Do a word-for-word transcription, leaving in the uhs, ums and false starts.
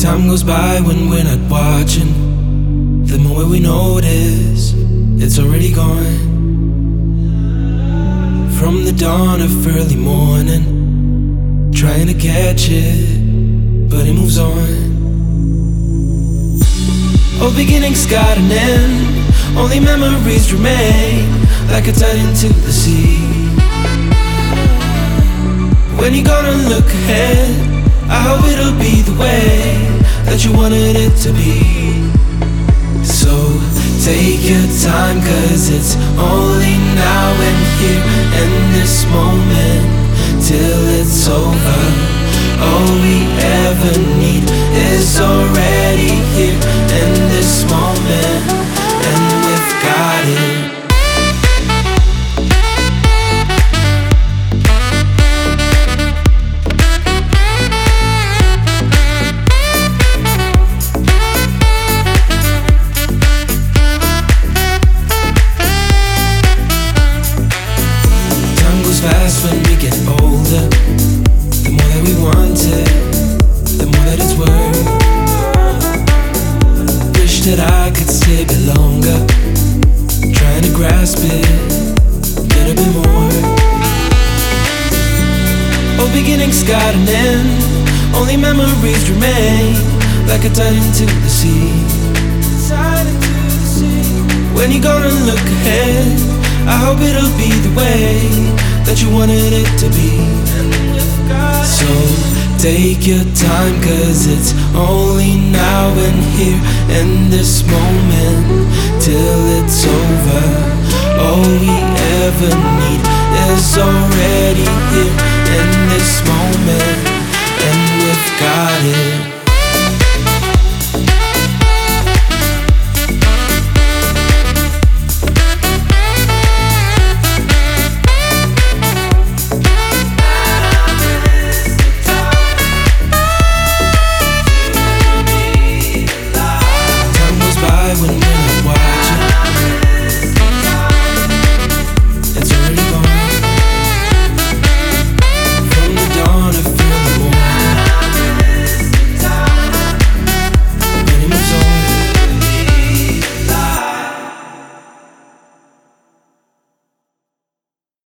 Time goes by when we're not watching. The moment we notice, it's already gone. From the dawn of early morning, trying to catch it, but it moves on. All beginnings got an end, only memories remain, like a tide into the sea. When you're gonna look ahead, I hope it'll be the way that you wanted it to be. So take your time, cause it's only now and here in this moment till it's over. All we ever need is already here in this moment, and we've got it. Fast when we get older, the more that we want it, the more that it's worth. Wish that I could stay a bit longer, trying to grasp it, get a bit more. All beginnings got an end, only memories remain, like a tide into the sea. When you're gonna look ahead, I hope it'll be the way that you wanted it to be. So take your time, cause it's only now and here in this moment till it's over. All we ever need is already here